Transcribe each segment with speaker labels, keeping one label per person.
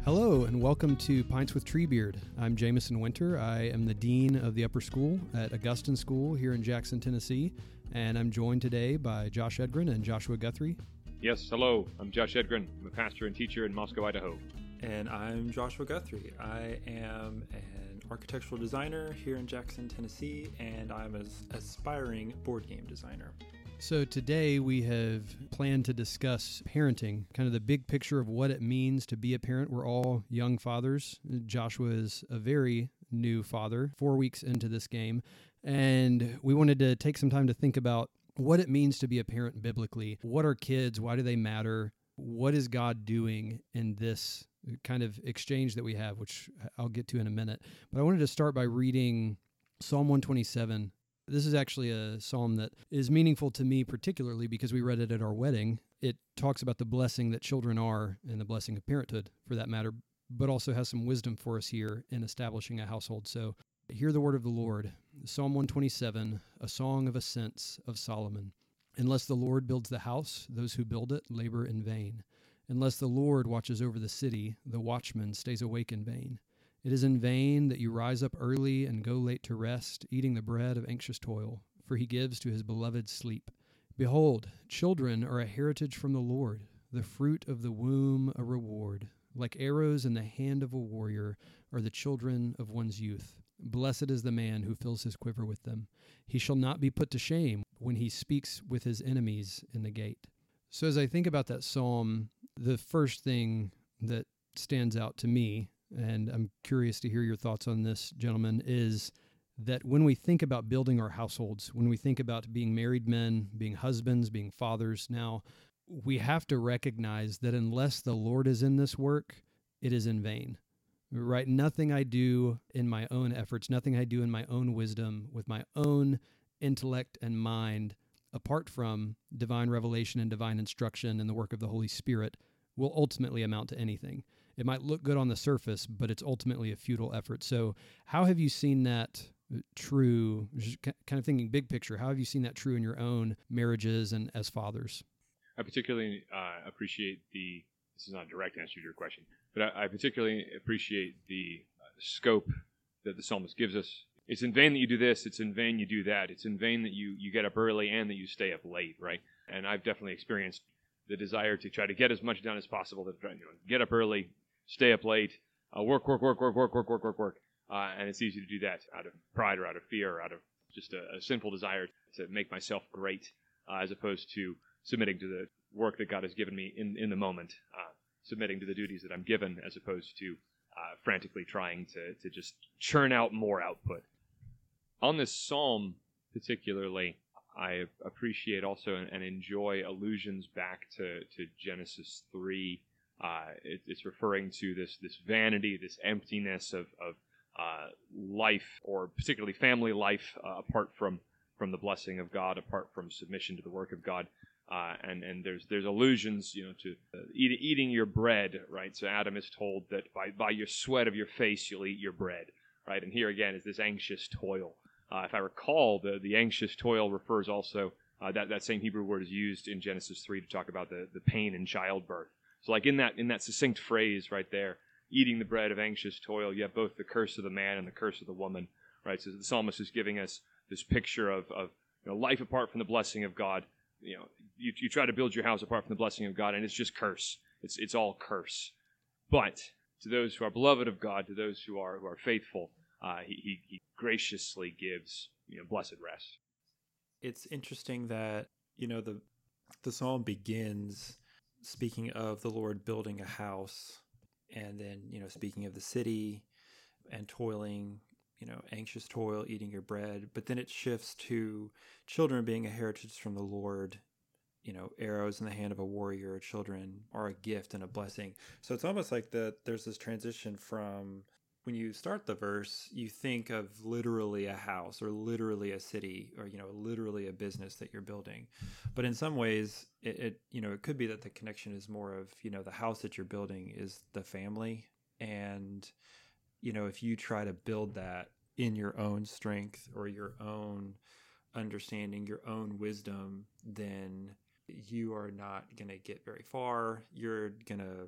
Speaker 1: Hello and welcome to Pints with Treebeard. I'm Jameson Winter. I am the Dean of the Upper School at Augustine School here in Jackson, Tennessee, and I'm joined today by Josh Edgren and Joshua Guthrie.
Speaker 2: Yes, hello. I'm Josh Edgren. I'm a pastor and teacher in Moscow, Idaho.
Speaker 3: And I'm Joshua Guthrie. I am an architectural designer here in Jackson, Tennessee, and I'm an aspiring board game designer.
Speaker 1: So today we have planned to discuss parenting, kind of the big picture of what it means to be a parent. We're all young fathers. Joshua is a very new father, 4 weeks into this game, and we wanted to take some time to think about what it means to be a parent biblically. What are kids? Why do they matter? What is God doing in this kind of exchange that we have, which I'll get to in a minute. But I wanted to start by reading Psalm 127. This is actually a psalm that is meaningful to me particularly because we read it at our wedding. It talks about the blessing that children are and the blessing of parenthood, for that matter, but also has some wisdom for us here in establishing a household. So hear the word of the Lord. Psalm 127, a song of ascents of Solomon. Unless the Lord builds the house, those who build it labor in vain. Unless the Lord watches over the city, the watchman stays awake in vain. It is in vain that you rise up early and go late to rest, eating the bread of anxious toil, for he gives to his beloved sleep. Behold, children are a heritage from the Lord, the fruit of the womb a reward. Like arrows in the hand of a warrior are the children of one's youth. Blessed is the man who fills his quiver with them. He shall not be put to shame when he speaks with his enemies in the gate. So as I think about that psalm, the first thing that stands out to me, and I'm curious to hear your thoughts on this, gentlemen, is that when we think about building our households, when we think about being married men, being husbands, being fathers now, we have to recognize that unless the Lord is in this work, it is in vain, right? Nothing I do in my own efforts, nothing I do in my own wisdom, with my own intellect and mind, apart from divine revelation and divine instruction and the work of the Holy Spirit, will ultimately amount to anything. It might look good on the surface, but it's ultimately a futile effort. So how have you seen that true, kind of thinking big picture, how have you seen that true in your own marriages and as fathers?
Speaker 2: I particularly appreciate this is not a direct answer to your question, but I particularly appreciate the scope that the psalmist gives us. It's in vain that you do this, it's in vain you do that, it's in vain that you get up early and that you stay up late, right? And I've definitely experienced the desire to try to get as much done as possible, to try, get up early, stay up late, work, and it's easy to do that out of pride or out of fear or out of just a sinful desire to make myself great, as opposed to submitting to the work that God has given me in the moment, submitting to the duties that I'm given, as opposed to frantically trying to just churn out more output. On this psalm particularly, I appreciate also and enjoy allusions back to Genesis 3. It's referring to this vanity, this emptiness of life, or particularly family life, apart from the blessing of God, apart from submission to the work of God. And there's allusions, to eating your bread, right? So Adam is told that by your sweat of your face you'll eat your bread, right? And here again is this anxious toil. If I recall, the anxious toil refers also, that same Hebrew word is used in Genesis 3 to talk about the pain in childbirth. So like in that succinct phrase right there, eating the bread of anxious toil, you have both the curse of the man and the curse of the woman, right? So the psalmist is giving us this picture of life apart from the blessing of God. You try to build your house apart from the blessing of God, and it's just curse. It's all curse. But to those who are beloved of God, to those who are faithful, he graciously gives blessed rest.
Speaker 3: It's interesting that the psalm begins speaking of the Lord building a house, and then speaking of the city and toiling, anxious toil, eating your bread. But then it shifts to children being a heritage from the Lord. Arrows in the hand of a warrior, children are a gift and a blessing. So it's almost like there's this transition from, when you start the verse, you think of literally a house or literally a city or, literally a business that you're building. But in some ways, it could be that the connection is more of, the house that you're building is the family. And, if you try to build that in your own strength or your own understanding, your own wisdom, then you are not going to get very far. You're going to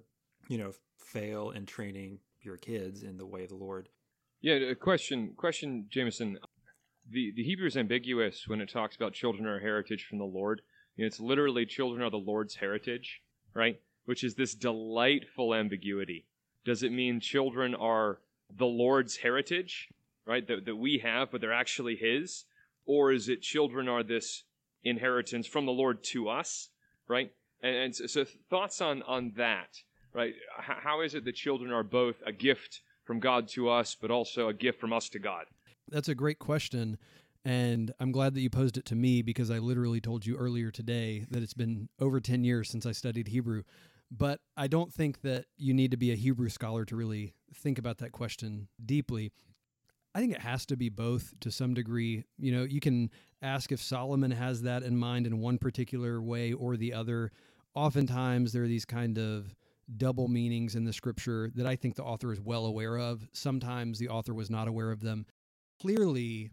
Speaker 3: fail in training your kids in the way of the Lord.
Speaker 2: Yeah, a question, Jameson. The Hebrew is ambiguous when it talks about children are a heritage from the Lord. It's literally children are the Lord's heritage, right? Which is this delightful ambiguity. Does it mean children are the Lord's heritage, right, that we have, but they're actually His? Or is it children are this inheritance from the Lord to us, right? And so thoughts on that, right? How is it that children are both a gift from God to us, but also a gift from us to God?
Speaker 1: That's a great question, and I'm glad that you posed it to me because I literally told you earlier today that it's been over 10 years since I studied Hebrew. But I don't think that you need to be a Hebrew scholar to really think about that question deeply. I think it has to be both to some degree. You can ask if Solomon has that in mind in one particular way or the other. Oftentimes, there are these kind of double meanings in the scripture that I think the author is well aware of. Sometimes the author was not aware of them. Clearly,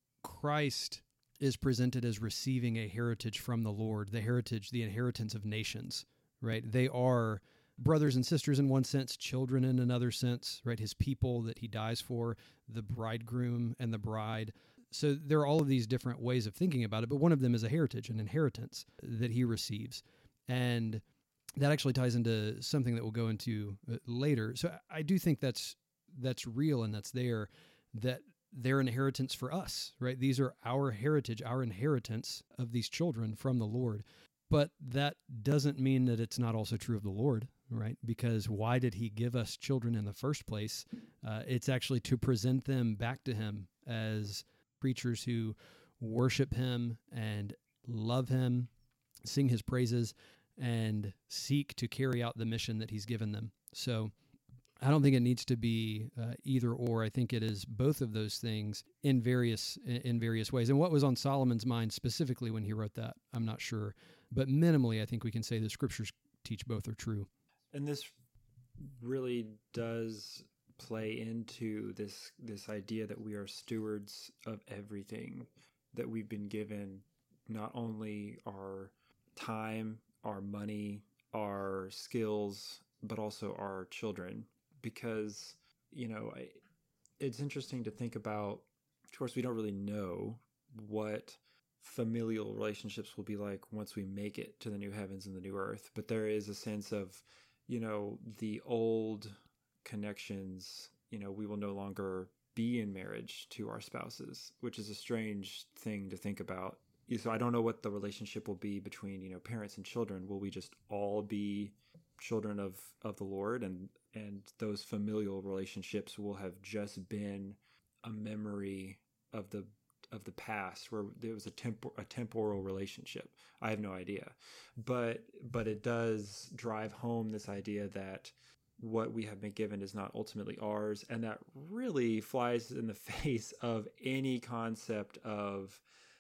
Speaker 1: Christ is presented as receiving a heritage from the Lord, the inheritance of nations, right? They are brothers and sisters in one sense, children in another sense, right? His people that he dies for, the bridegroom and the bride. So there are all of these different ways of thinking about it, but one of them is a heritage, an inheritance that he receives. And that actually ties into something that we'll go into later. So I do think that's real and that's there, that they're an inheritance for us, right? These are our heritage, our inheritance of these children from the Lord. But that doesn't mean that it's not also true of the Lord, right? Because why did he give us children in the first place? It's actually to present them back to him as creatures who worship him and love him, sing his praises, and seek to carry out the mission that he's given them. So I don't think it needs to be either or. I think it is both of those things in various ways. And what was on Solomon's mind specifically when he wrote that, I'm not sure. But minimally, I think we can say the scriptures teach both are true.
Speaker 3: And this really does play into this idea that we are stewards of everything that we've been given, not only our time, our money, our skills, but also our children. Because, it's interesting to think about, of course, we don't really know what familial relationships will be like once we make it to the new heavens and the new earth. But there is a sense of, the old connections, we will no longer be in marriage to our spouses, which is a strange thing to think about. So I don't know what the relationship will be between, parents and children. Will we just all be children of the Lord, and those familial relationships will have just been a memory of the past where there was a temporal relationship? I have no idea, but it does drive home this idea that what we have been given is not ultimately ours, and that really flies in the face of any concept of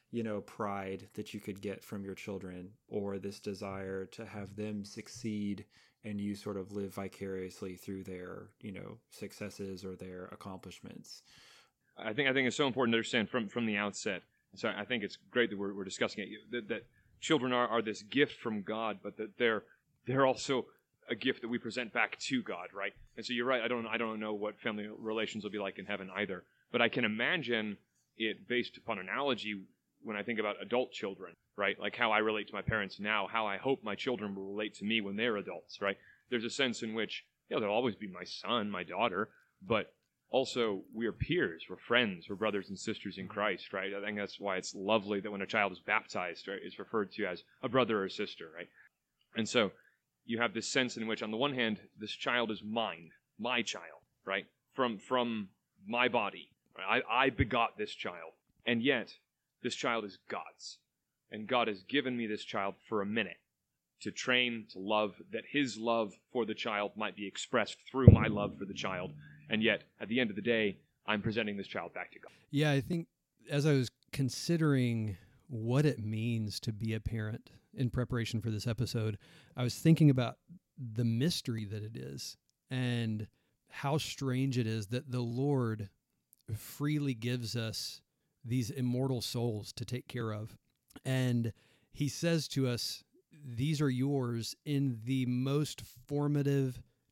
Speaker 3: pride that you could get from your children, or this desire to have them succeed and you sort of live vicariously through their, successes or their accomplishments.
Speaker 2: I think it's so important to understand from the outset. So I think it's great that we're discussing it, that children are this gift from God, but that they're also a gift that we present back to God, right? And so you're right. I don't know what family relations will be like in heaven either, but I can imagine it based upon analogy when I think about adult children, right? Like how I relate to my parents now, how I hope my children will relate to me when they're adults, right? There's a sense in which, they'll always be my son, my daughter, but also we're peers, we're friends, we're brothers and sisters in Christ, right? I think that's why it's lovely that when a child is baptized, right, it's referred to as a brother or sister, right? And so you have this sense in which, on the one hand, this child is mine, my child, right? From my body, right? I begot this child, and yet this child is God's. And God has given me this child for a minute to train, to love, that his love for the child might be expressed through my love for the child. And yet, at the end of the day, I'm presenting this child back to God.
Speaker 1: Yeah, I think as I was considering what it means to be a parent in preparation for this episode, I was thinking about the mystery that it is and how strange it is that the Lord freely gives us these immortal souls to take care of. And he says to us, these are yours in the most formative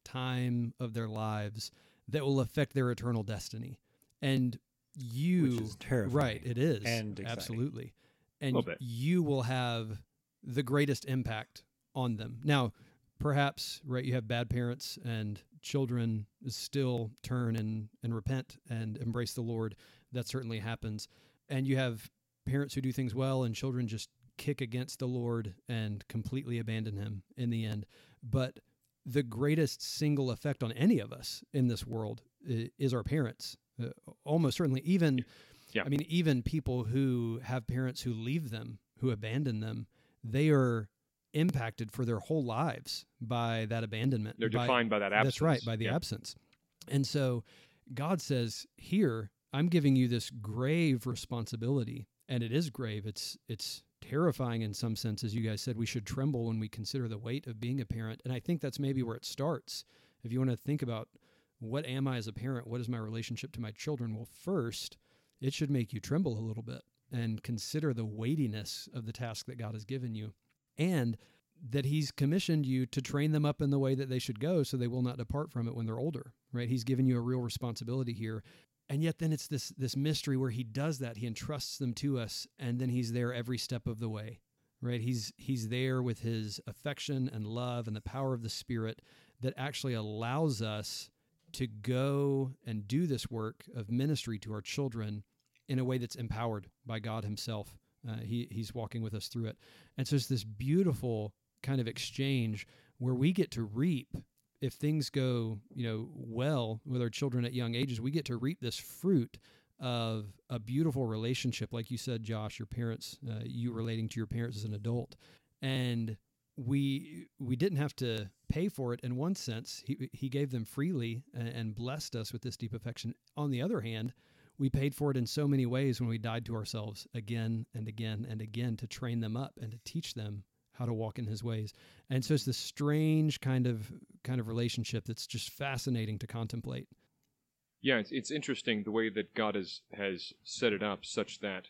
Speaker 1: time of their lives that will affect their eternal destiny. And you,
Speaker 3: Which is terrifying.
Speaker 1: right, it is.
Speaker 3: And exciting.
Speaker 1: Absolutely.
Speaker 2: A
Speaker 1: And
Speaker 2: little bit.
Speaker 1: you will have the greatest impact on them. Now, perhaps, right, you have bad parents and children still turn and repent and embrace the Lord. That certainly happens. And you have parents who do things well and children just kick against the Lord and completely abandon him in the end. But the greatest single effect on any of us in this world is our parents. Almost certainly, even,
Speaker 2: Yeah.
Speaker 1: I mean, even people who have parents who leave them, who abandon them, they are impacted for their whole lives by that abandonment.
Speaker 2: They're defined by that absence.
Speaker 1: That's right, by the absence. And so God says, here, I'm giving you this grave responsibility, and it is grave. It's terrifying in some sense. As you guys said, we should tremble when we consider the weight of being a parent. And I think that's maybe where it starts. If you want to think about what am I as a parent, what is my relationship to my children? Well, first, it should make you tremble a little bit and consider the weightiness of the task that God has given you, and that he's commissioned you to train them up in the way that they should go so they will not depart from it when they're older, right? He's given you a real responsibility here. And yet then it's this mystery where he does that. He entrusts them to us, and then he's there every step of the way, right? He's there with his affection and love and the power of the Spirit that actually allows us to go and do this work of ministry to our children in a way that's empowered by God himself. He's walking with us through it. And so it's this beautiful kind of exchange where we get to reap. If things go, well with our children at young ages, we get to reap this fruit of a beautiful relationship. Like you said, Josh, your parents, you relating to your parents as an adult. And we didn't have to pay for it in one sense. He gave them freely and blessed us with this deep affection. On the other hand, we paid for it in so many ways when we died to ourselves again and again and again to train them up and to teach them how to walk in his ways. And so it's this strange kind of relationship that's just fascinating to contemplate.
Speaker 2: Yeah, it's interesting the way that God has set it up such that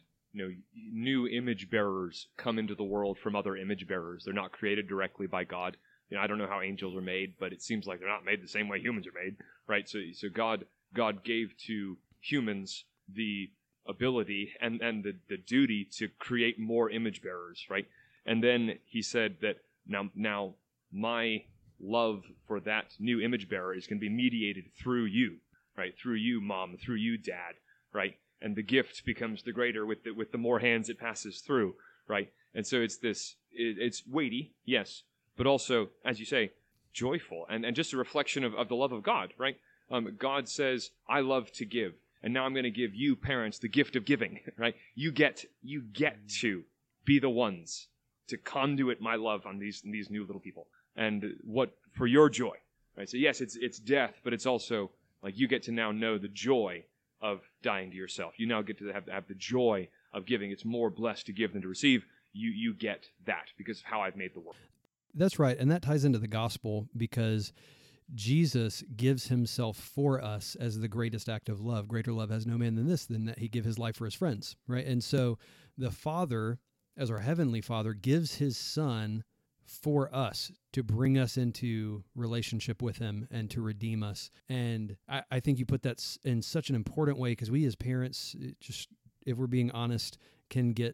Speaker 2: new image bearers come into the world from other image bearers. They're not created directly by God. I don't know how angels are made, but it seems like they're not made the same way humans are made, right? So God gave to humans the ability and the duty to create more image bearers, right? And then he said that now my love for that new image bearer is going to be mediated through you, right? Through you, Mom, through you, Dad, right? And the gift becomes the greater with the more hands it passes through, right? And so it's weighty, yes, but also, as you say, joyful and just a reflection of the love of God, right? God says, I love to give, and now I'm going to give you, parents, the gift of giving, right? You get to be the ones to conduit my love on these new little people, and what for your joy, right? So yes, it's death, but it's also like you get to now know the joy of dying to yourself. You now get to have the joy of giving. It's more blessed to give than to receive. You get that because of how I've made the world.
Speaker 1: That's right, and that ties into the gospel because Jesus gives himself for us as the greatest act of love. Greater love has no man than this, than that he give his life for his friends, right? And so the Father, as our heavenly Father, gives his Son for us to bring us into relationship with him and to redeem us. And I think you put that in such an important way because we as parents, just if we're being honest, can get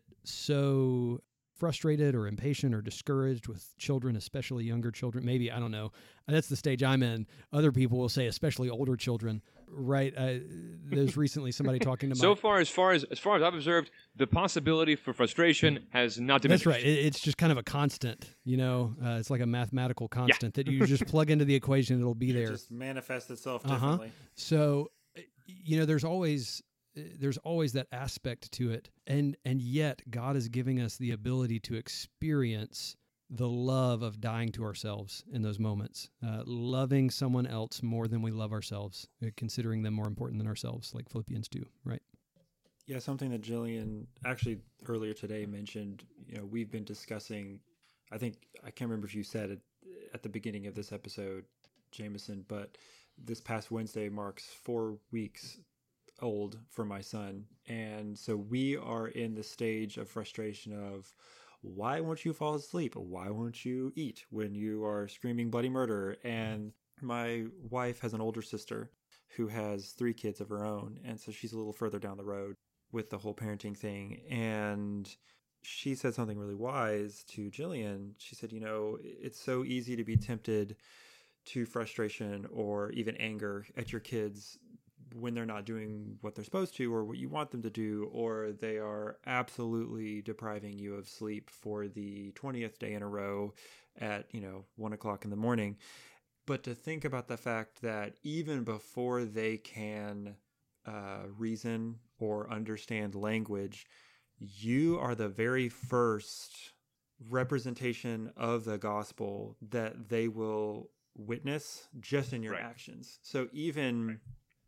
Speaker 1: so frustrated or impatient or discouraged with children, especially younger children. Maybe, I don't know. That's the stage I'm in. Other people will say, especially older children, right? There's recently somebody talking to my...
Speaker 2: So far as I've observed, the possibility for frustration has not diminished.
Speaker 1: That's right. It's just kind of a constant, it's like a mathematical constant that you just plug into the equation and it'll be there.
Speaker 3: It just manifests itself differently.
Speaker 1: So, there's always that aspect to it. And yet God is giving us the ability to experience the love of dying to ourselves in those moments, loving someone else more than we love ourselves, considering them more important than ourselves, like Philippians 2, right?
Speaker 3: Yeah, something that Jillian actually earlier today mentioned, we've been discussing, I can't remember if you said it at the beginning of this episode, Jameson, but this past Wednesday marks 4 weeks old for my son. And so we are in the stage of frustration of, why won't you fall asleep? Why won't you eat when you are screaming bloody murder? And My wife has an older sister who has 3 kids of her own, and so she's a little further down the road with the whole parenting thing. And she said something really wise to Jillian. She said, it's so easy to be tempted to frustration or even anger at your kids when they're not doing what they're supposed to or what you want them to do, or they are absolutely depriving you of sleep for the 20th day in a row at 1 o'clock in the morning. But to think about the fact that even before they can reason or understand language, you are the very first representation of the gospel that they will witness just in your actions. So even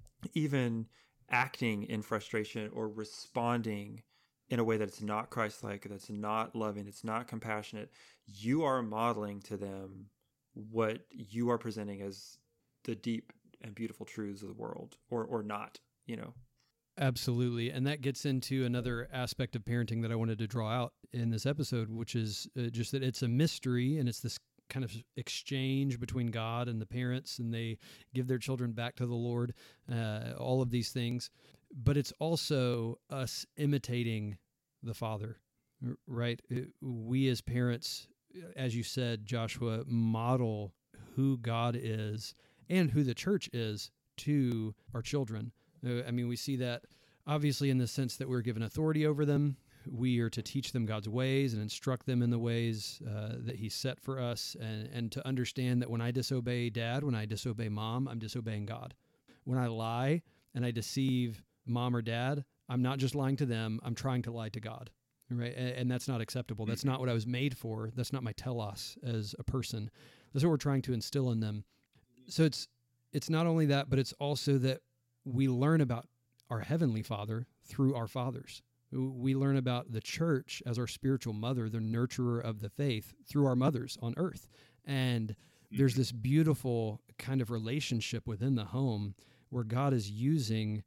Speaker 3: acting in frustration or responding in a way that's not Christ-like, that's not loving, it's not compassionate, you are modeling to them what you are presenting as the deep and beautiful truths of the world, or not,
Speaker 1: Absolutely. And that gets into another aspect of parenting that I wanted to draw out in this episode, which is just that it's a mystery, and it's this kind of exchange between God and the parents, and they give their children back to the Lord, all of these things. But it's also us imitating the Father, right? We as parents, as you said, Joshua, model who God is and who the church is to our children. I mean, we see that obviously in the sense that we're given authority over them. We are to teach them God's ways and instruct them in the ways that He set for us, and to understand that when I disobey Dad, when I disobey Mom, I'm disobeying God. When I lie and I deceive Mom or Dad, I'm not just lying to them, I'm trying to lie to God, right? And that's not acceptable. That's not what I was made for. That's not my telos as a person. That's what we're trying to instill in them. So it's not only that, but it's also that we learn about our Heavenly Father through our fathers. We learn about the church as our spiritual mother, the nurturer of the faith, through our mothers on earth. And there's this beautiful kind of relationship within the home where God is using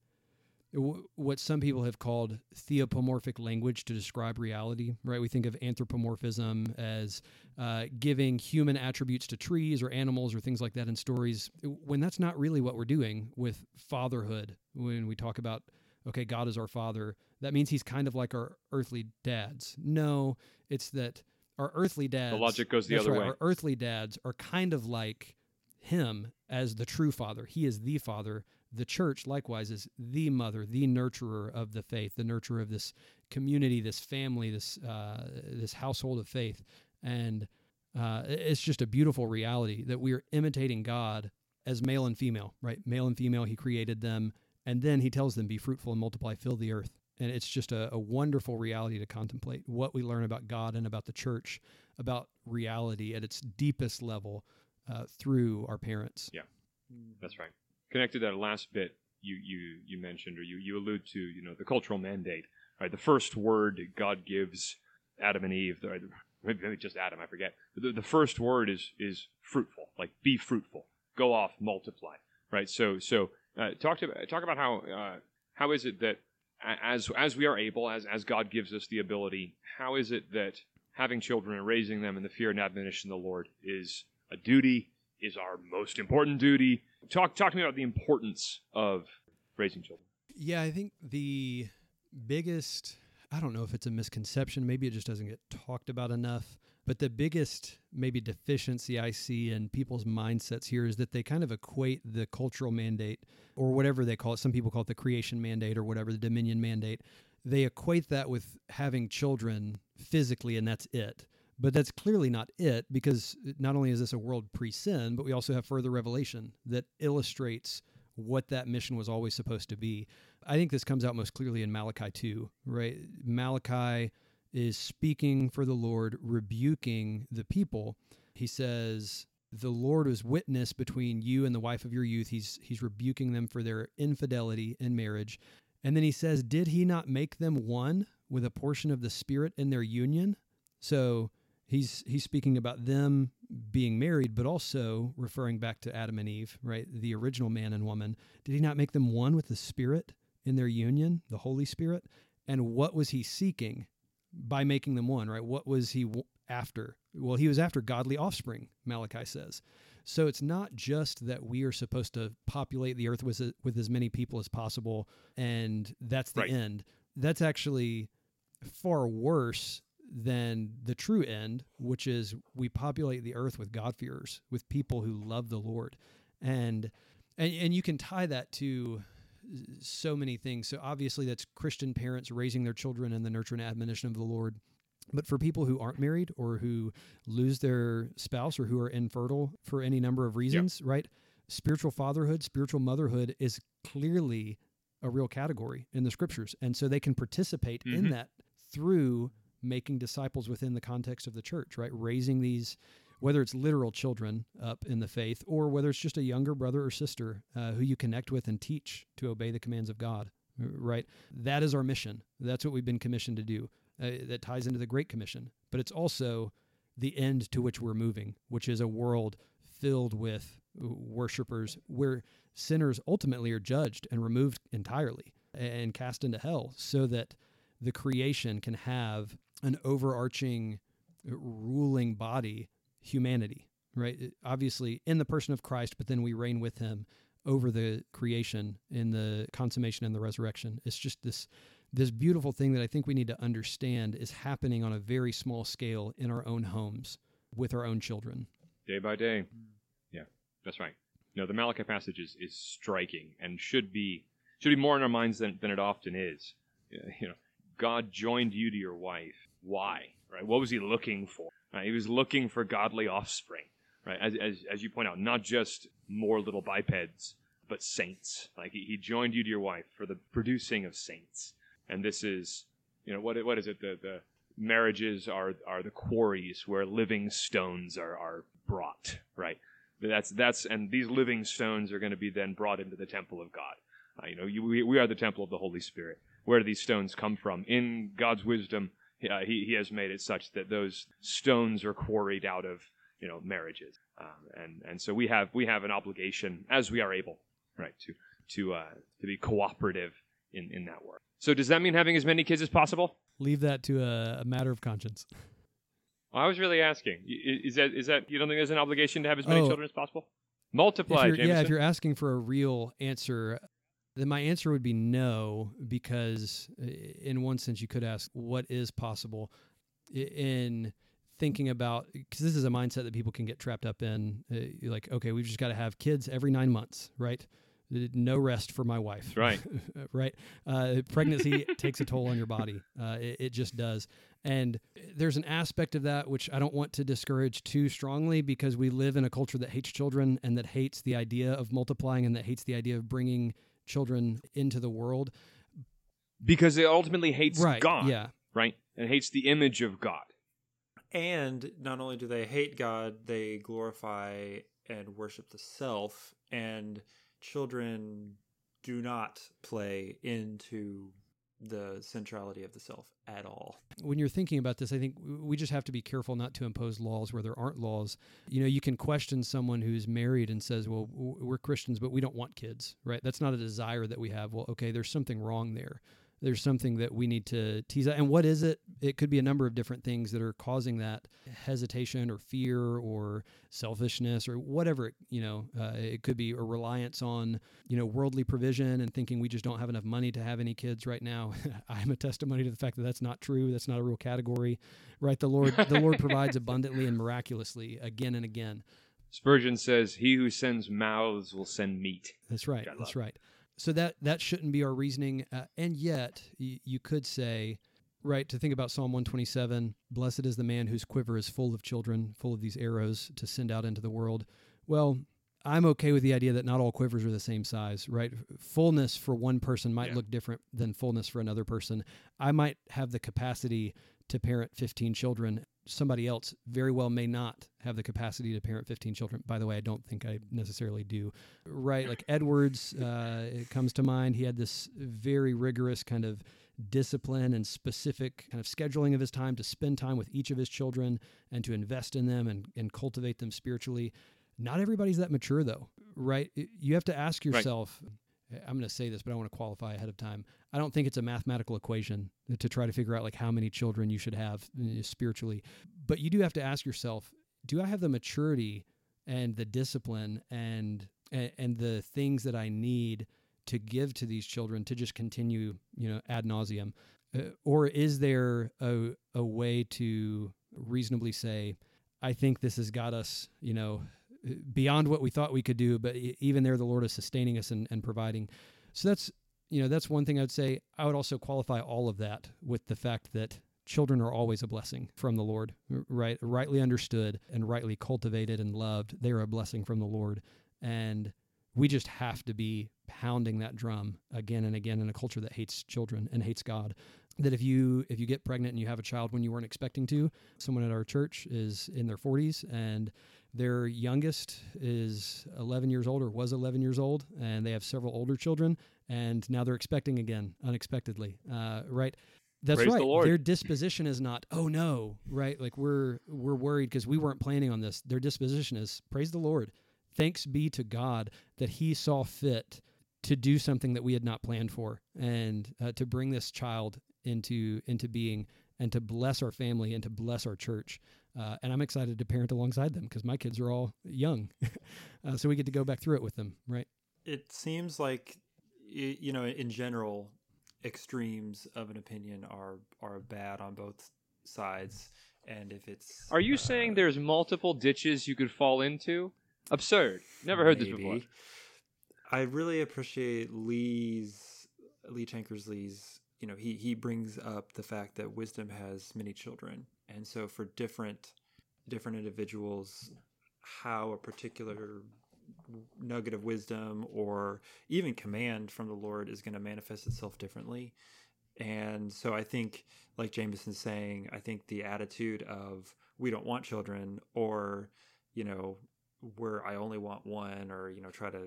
Speaker 1: what some people have called theopomorphic language to describe reality, right? We think of anthropomorphism as giving human attributes to trees or animals or things like that in stories, when that's not really what we're doing with fatherhood. When we talk about, okay, God is our father, that means He's kind of like our earthly dads. No, it's that our earthly dads...
Speaker 2: The logic goes the other way.
Speaker 1: Our earthly dads are kind of like Him as the true father. He is the father. The church, likewise, is the mother, the nurturer of the faith, the nurturer of this community, this family, this household of faith. And it's just a beautiful reality that we are imitating God as male and female, right? Male and female, He created them, and then He tells them, be fruitful and multiply, fill the earth. And it's just a wonderful reality to contemplate, what we learn about God and about the church, about reality at its deepest level through our parents.
Speaker 2: Yeah, that's right. Connected to that last bit you mentioned, or you allude to, the cultural mandate, right? The first word God gives Adam and Eve, maybe just Adam, I forget. But the first word is fruitful, like be fruitful, go off, multiply, right? So talk about how is it that as we are able, as God gives us the ability, how is it that having children and raising them in the fear and admonition of the Lord is a duty, is our most important duty? Talk to me about the importance of raising children.
Speaker 1: Yeah, I think the biggest, I don't know if it's a misconception, maybe it just doesn't get talked about enough, but the biggest maybe deficiency I see in people's mindsets here is that they kind of equate the cultural mandate, or whatever they call it. Some people call it the creation mandate or whatever, the dominion mandate. They equate that with having children physically, and that's it. But that's clearly not it, because not only is this a world pre-sin, but we also have further revelation that illustrates what that mission was always supposed to be. I think this comes out most clearly in Malachi 2, right? Malachi is speaking for the Lord, rebuking the people. He says, the Lord is witness between you and the wife of your youth. He's rebuking them for their infidelity in marriage. And then he says, did He not make them one with a portion of the Spirit in their union? So he's speaking about them being married, but also referring back to Adam and Eve, right? The original man and woman. Did He not make them one with the Spirit in their union, the Holy Spirit? And what was He seeking by making them one, right? What was He after? Well, he was after godly offspring, Malachi says. So it's not just that we are supposed to populate the earth with as many people as possible, and that's the end. That's actually far worse than the true end, which is we populate the earth with God-fearers, with people who love the Lord. And you can tie that to so many things. So obviously that's Christian parents raising their children in the nurture and admonition of the Lord. But for people who aren't married or who lose their spouse or who are infertile for any number of reasons, right? Spiritual fatherhood, spiritual motherhood is clearly a real category in the scriptures. And so they can participate in that through making disciples within the context of the church, right? Raising these, whether it's literal children up in the faith or whether it's just a younger brother or sister who you connect with and teach to obey the commands of God, right? That is our mission. That's what we've been commissioned to do. That ties into the Great Commission, but it's also the end to which we're moving, which is a world filled with worshipers where sinners ultimately are judged and removed entirely and cast into hell so that the creation can have an overarching ruling body, humanity, right? Obviously in the person of Christ, but then we reign with him over the creation in the consummation and the resurrection. It's just this beautiful thing that I think we need to understand is happening on a very small scale in our own homes with our own children.
Speaker 2: Day by day. Yeah, that's right. The Malachi passage is striking and should be more in our minds than it often is. God joined you to your wife. Why? Right? What was he looking for? Right? He was looking for godly offspring. Right? As you point out, not just more little bipeds, but saints. Like he joined you to your wife for the producing of saints. And this is, what is it? The marriages are the quarries where living stones are brought, right? And these living stones are going to be then brought into the temple of God. We are the temple of the Holy Spirit. Where do these stones come from? In God's wisdom, He has made it such that those stones are quarried out of marriages, and so we have an obligation as we are able, right, to be cooperative in that work. So does that mean having as many kids as possible?
Speaker 1: Leave that to a matter of conscience.
Speaker 2: Well, I was really asking. Is that you don't think there's an obligation to have as many children as possible? Multiply, Jameson.
Speaker 1: Yeah, if you're asking for a real answer, then my answer would be no, because in one sense you could ask what is possible in thinking about, because this is a mindset that people can get trapped up in, like, okay, we've just got to have kids every 9 months, right? No rest for my wife.
Speaker 2: Right.
Speaker 1: Right. Pregnancy takes a toll on your body. It just does. And there's an aspect of that which I don't want to discourage too strongly, because we live in a culture that hates children and that hates the idea of multiplying and that hates the idea of bringing children into the world.
Speaker 2: Because it ultimately hates God.
Speaker 1: Yeah.
Speaker 2: Right? And hates the image of God.
Speaker 3: And not only do they hate God, they glorify and worship the self, and children do not play into the centrality of the self at all.
Speaker 1: When you're thinking about this, I think we just have to be careful not to impose laws where there aren't laws. You can question someone who's married and says, well, we're Christians, but we don't want kids, right? That's not a desire that we have. Well, okay, there's something wrong there. There's something that we need to tease out. And what is it? It could be a number of different things that are causing that hesitation or fear or selfishness or whatever. It could be a reliance on, worldly provision and thinking we just don't have enough money to have any kids right now. I'm a testimony to the fact that that's not true. That's not a real category, right? The Lord provides abundantly and miraculously again and again.
Speaker 2: Spurgeon says, "He who sends mouths will send meat."
Speaker 1: That's right. That's right. So that shouldn't be our reasoning. And yet, you could say, right, to think about Psalm 127, blessed is the man whose quiver is full of children, full of these arrows to send out into the world. Well, I'm okay with the idea that not all quivers are the same size, right? Fullness for one person might look different than fullness for another person. I might have the capacity to parent 15 children. Somebody else very well may not have the capacity to parent 15 children. By the way, I don't think I necessarily do. Right, like Edwards, it comes to mind. He had this very rigorous kind of discipline and specific kind of scheduling of his time to spend time with each of his children and to invest in them and cultivate them spiritually. Not everybody's that mature, though, right? You have to ask yourself, I'm going to say this, but I want to qualify ahead of time. I don't think it's a mathematical equation to try to figure out like how many children you should have spiritually. But you do have to ask yourself, do I have the maturity and the discipline and the things that I need to give to these children to just continue, ad nauseum? Or is there a way to reasonably say, I think this has got us, beyond what we thought we could do, but even there, the Lord is sustaining us and providing. So that's one thing I'd say. I would also qualify all of that with the fact that children are always a blessing from the Lord, right? Rightly understood and rightly cultivated and loved, they are a blessing from the Lord. And we just have to be pounding that drum again and again in a culture that hates children and hates God. That if you get pregnant and you have a child when you weren't expecting to, someone at our church is in their 40s and their youngest is 11 years old or was 11 years old, and they have several older children, and now they're expecting again unexpectedly, right? That's
Speaker 2: Praise
Speaker 1: right.
Speaker 2: the Lord.
Speaker 1: Their disposition is not, oh no, right? Like we're worried because we weren't planning on this. Their disposition is, praise the Lord. Thanks be to God that he saw fit to do something that we had not planned for, and to bring this child into being, and to bless our family and to bless our church. And I'm excited to parent alongside them because my kids are all young. So we get to go back through it with them, right?
Speaker 3: It seems like, in general, extremes of an opinion are bad on both sides. And if it's...
Speaker 2: Are you saying there's multiple ditches you could fall into? Absurd. Never heard this before.
Speaker 3: I really appreciate Lee Tankersley's, he brings up the fact that wisdom has many children. And so for different individuals, how a particular nugget of wisdom or even command from the Lord is going to manifest itself differently. And so I think, like Jameson's saying, I think the attitude of we don't want children, or, where I only want one, or, try to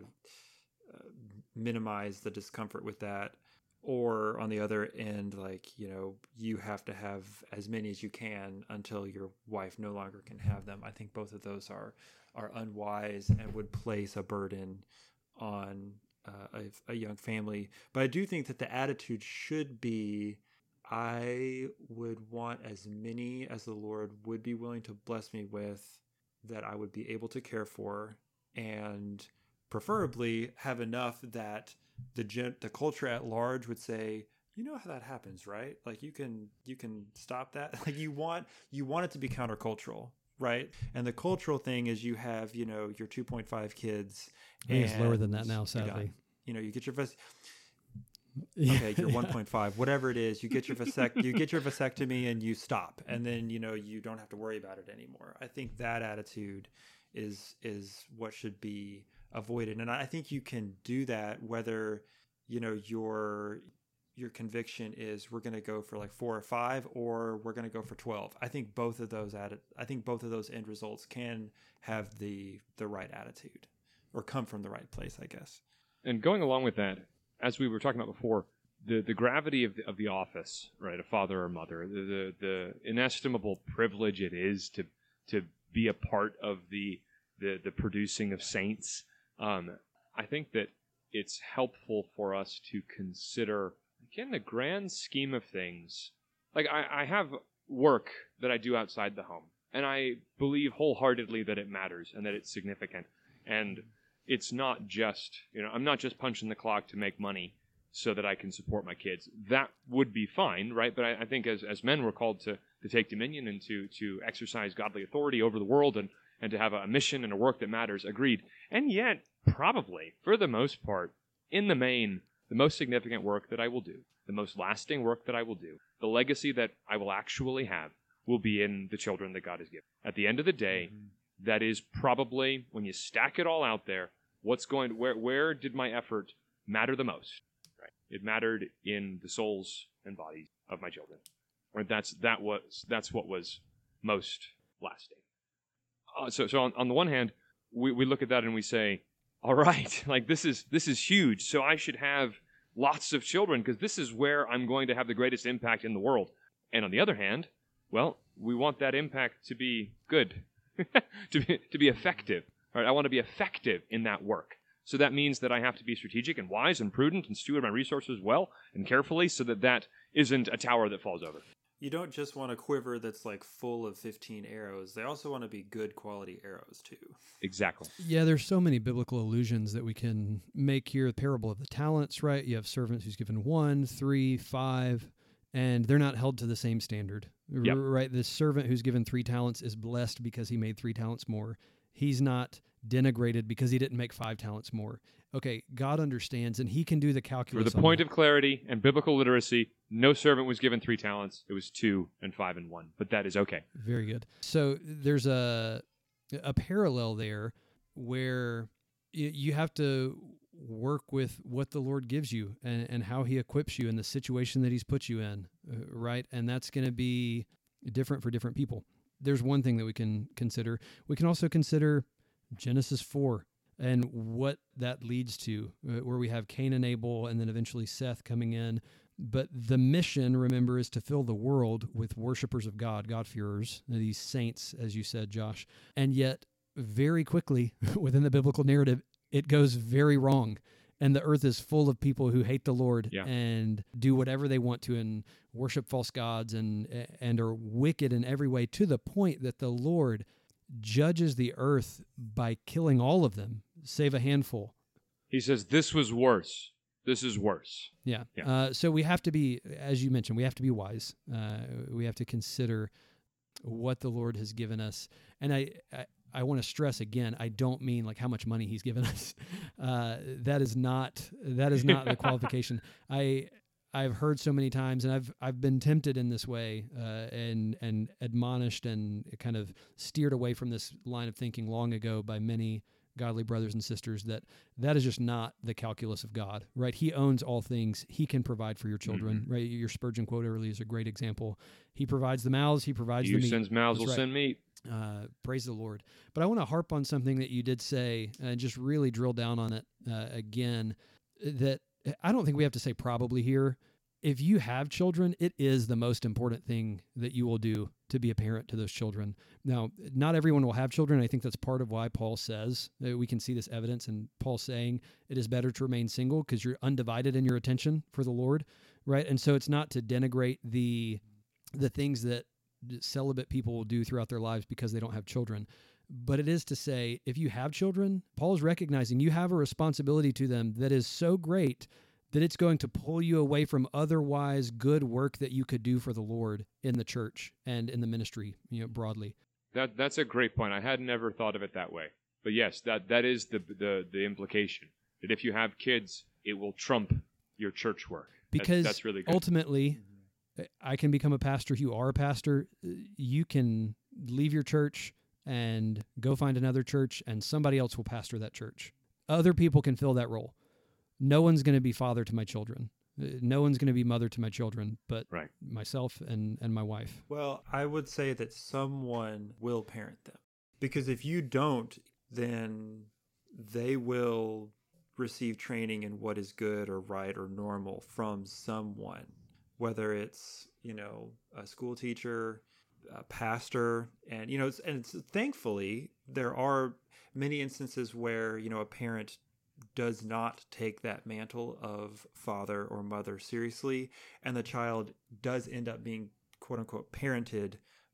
Speaker 3: minimize the discomfort with that. Or on the other end, like, you have to have as many as you can until your wife no longer can have them. I think both of those are unwise and would place a burden on a young family. But I do think that the attitude should be, I would want as many as the Lord would be willing to bless me with, that I would be able to care for, and preferably have enough that the culture at large would say, how that happens, right? Like you can stop that. Like you want it to be countercultural, right? And the cultural thing is you have, your 2.5 kids.
Speaker 1: I think it's lower than that now, sadly.
Speaker 3: You get your okay, you're 1.5, whatever it is. You get your vasectomy and you stop, and then you don't have to worry about it anymore. I think that attitude is what should be avoided, and I think you can do that whether your conviction is we're going to go for like 4 or 5, or we're going to go for 12. I think both of those end results can have the right attitude, or come from the right place, I guess.
Speaker 2: And going along with that, as we were talking about before, the gravity of the office, right, a father or mother, the inestimable privilege it is to be a part of the producing of saints. I think that it's helpful for us to consider, again, the grand scheme of things. Like I have work that I do outside the home, and I believe wholeheartedly that it matters and that it's significant. And it's not just, I'm not just punching the clock to make money so that I can support my kids. That would be fine, right? But I think as men, we're called to take dominion and to exercise godly authority over the world, and to have a mission and a work that matters. Agreed. And yet, probably, for the most part, in the main, the most significant work that I will do, the most lasting work that I will do, the legacy that I will actually have, will be in the children that God has given. At the end of the day, that is probably, when you stack it all out there, where did my effort matter the most? Right. It mattered in the souls and bodies of my children. Right. That's what was most lasting. So on the one hand, we look at that and we say, all right, like this is huge. So I should have lots of children because this is where I'm going to have the greatest impact in the world. And on the other hand, well, we want that impact to be good, to be effective. Right? I want to be effective in that work. So that means that I have to be strategic and wise and prudent and steward my resources well and carefully so that that isn't a tower that falls over.
Speaker 3: You don't just want a quiver that's like full of 15 arrows. They also want to be good quality arrows too.
Speaker 2: Exactly.
Speaker 1: Yeah, there's so many biblical allusions that we can make here. The parable of the talents, right? You have servants who's given 1, 3, 5, and they're not held to the same standard,
Speaker 2: Yep.
Speaker 1: right? The servant who's given 3 talents is blessed because he made 3 talents more. He's not denigrated because he didn't make 5 talents more. Okay, God understands, and he can do the
Speaker 2: For
Speaker 1: calculus.
Speaker 2: the point of clarity and biblical literacy, no servant was given 3 talents. It was 2 and 5 and 1, but that is okay.
Speaker 1: Very good. So there's a parallel there where you have to work with what the Lord gives you and how he equips you in the situation that he's put you in, right? And that's going to be different for different people. There's one thing that we can consider. We can also consider Genesis 4 and what that leads to, where we have Cain and Abel and then eventually Seth coming in. But the mission, remember, is to fill the world with worshipers of God, God-fearers, these saints, as you said, Josh. And yet, very quickly, within the biblical narrative, it goes very wrong. And the earth is full of people who hate the Lord and do whatever they want to and worship false gods and are wicked in every way, to the point that the Lord judges the earth by killing all of them, save a handful.
Speaker 2: He says, this was worse. This is worse.
Speaker 1: Yeah.
Speaker 2: Yeah.
Speaker 1: So we have to be, as you mentioned, we have to be wise. We have to consider what the Lord has given us. And I want to stress again, I don't mean like how much money he's given us. That is not the qualification. I've heard so many times, and I've been tempted in this way, and admonished and kind of steered away from this line of thinking long ago by many godly brothers and sisters, that is just not the calculus of God, right? He owns all things. He can provide for your children, right? Your Spurgeon quote earlier is a great example. He provides the mouths. He provides the meat.
Speaker 2: He who sends mouths
Speaker 1: That's
Speaker 2: will
Speaker 1: right.
Speaker 2: send meat.
Speaker 1: Praise the Lord. But I want to harp on something that you did say and just really drill down on it again, that I don't think we have to say probably here. If you have children, it is the most important thing that you will do to be a parent to those children. Now, not everyone will have children. I think that's part of why Paul says, we can see this evidence in Paul saying it is better to remain single because you're undivided in your attention for the Lord, right? And so it's not to denigrate the things that celibate people will do throughout their lives because they don't have children. But it is to say, if you have children, Paul is recognizing you have a responsibility to them that is so great that it's going to pull you away from otherwise good work that you could do for the Lord in the church and in the ministry, broadly.
Speaker 2: That's a great point. I had never thought of it that way. But yes, that is the implication. That if you have kids, it will trump your church work.
Speaker 1: Because
Speaker 2: that's really good.
Speaker 1: Ultimately, I can become a pastor. You are a pastor. You can leave your church and go find another church, and somebody else will pastor that church. Other people can fill that role. No one's going to be father to my children. No one's going to be mother to my children, but myself and my wife.
Speaker 3: Well, I would say that someone will parent them. Because if you don't, then they will receive training in what is good or right or normal from someone. Whether it's, a school teacher, a pastor, and, thankfully there are many instances where, a parent does not take that mantle of father or mother seriously, and the child does end up being quote unquote parented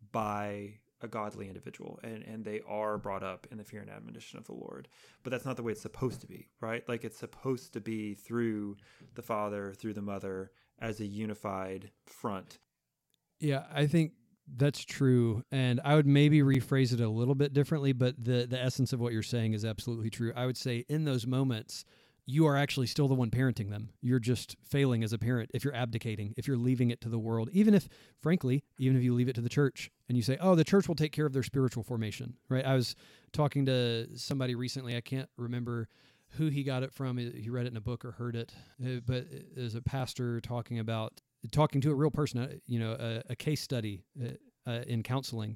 Speaker 3: by a godly individual, and they are brought up in the fear and admonition of the Lord. But that's not the way it's supposed to be, right? Like, it's supposed to be through the father, through the mother, as a unified front.
Speaker 1: Yeah, I think that's true. And I would maybe rephrase it a little bit differently, but the essence of what you're saying is absolutely true. I would say in those moments, you are actually still the one parenting them. You're just failing as a parent if you're abdicating, if you're leaving it to the world, even if you leave it to the church and you say, oh, the church will take care of their spiritual formation, right? I was talking to somebody recently. I can't remember who he got it from. He read it in a book or heard it, but there's a pastor talking to a real person, a case study in counseling,